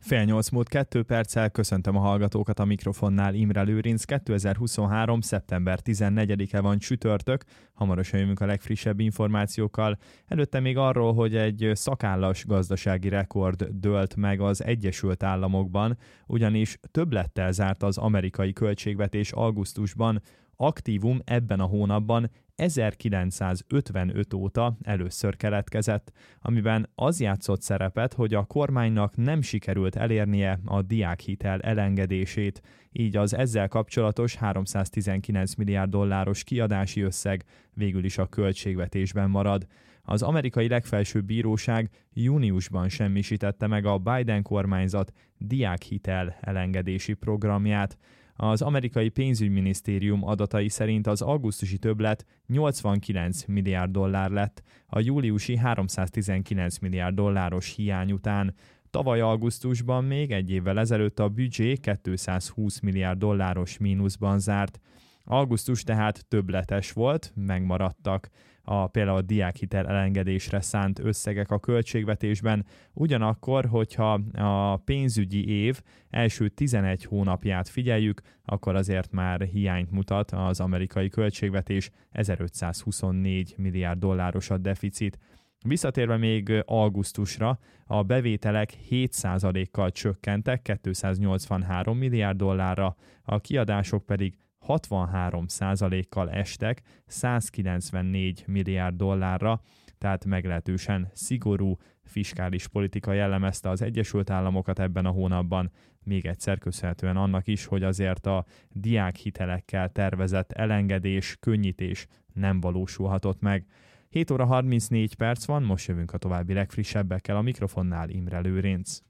Fél nyolc múlt 2 perccel, köszöntöm a hallgatókat, a mikrofonnál Imre Lőrinc. 2023. szeptember 14-e van, csütörtök, hamarosan jövünk a legfrissebb információkkal. Előtte még arról, hogy egy szakállas gazdasági rekord dőlt meg az Egyesült Államokban, ugyanis többlettel zárt az amerikai költségvetés augusztusban, aktívum ebben a hónapban 1955 óta először keletkezett, amiben az játszott szerepet, hogy a kormánynak nem sikerült elérnie a diákhitel elengedését, így az ezzel kapcsolatos 319 milliárd dolláros kiadási összeg végül is a költségvetésben marad. Az amerikai legfelsőbb bíróság júniusban semmisítette meg a Biden kormányzat diákhitel elengedési programját. Az amerikai pénzügyminisztérium adatai szerint az augusztusi többlet 89 milliárd dollár lett, a júliusi 319 milliárd dolláros hiány után. Tavaly augusztusban még egy évvel ezelőtt a büdzsé 220 milliárd dolláros mínuszban zárt. Augusztus tehát többletes volt, megmaradtak például a diákhitel elengedésre szánt összegek a költségvetésben, ugyanakkor, hogyha a pénzügyi év első 11 hónapját figyeljük, akkor azért már hiányt mutat az amerikai költségvetés, 1524 milliárd dolláros a deficit. Visszatérve még augusztusra, a bevételek 7%-kal csökkentek 283 milliárd dollárra, a kiadások pedig 63%-kal estek 194 milliárd dollárra, tehát meglehetősen szigorú fiskális politika jellemezte az Egyesült Államokat ebben a hónapban, még egyszer köszönhetően annak is, hogy azért a diákhitelekkel tervezett elengedés, könnyítés nem valósulhatott meg. 7 óra 34 perc van, most jövünk a további legfrissebbekkel, a mikrofonnál Imre Lőrinc.